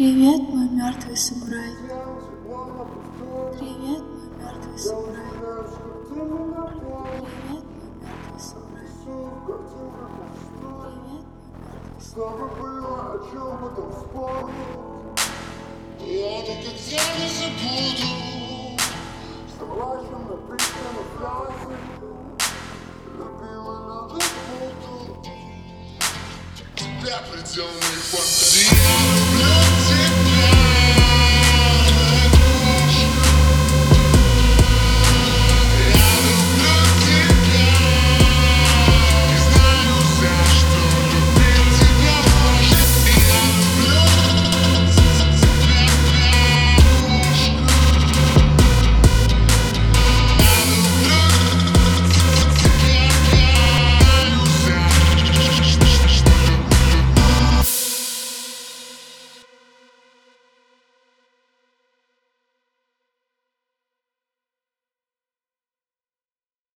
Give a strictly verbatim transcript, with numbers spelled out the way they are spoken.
Привет, мой мертвый самурай. Привет, мой мертвый самурай. Привет, мой мертвый самурай. Привет, мой мертвый самурай. Я никогда не забуду, что плачем на пьяном пляже, любила на буду. Тебя предельной фантазии.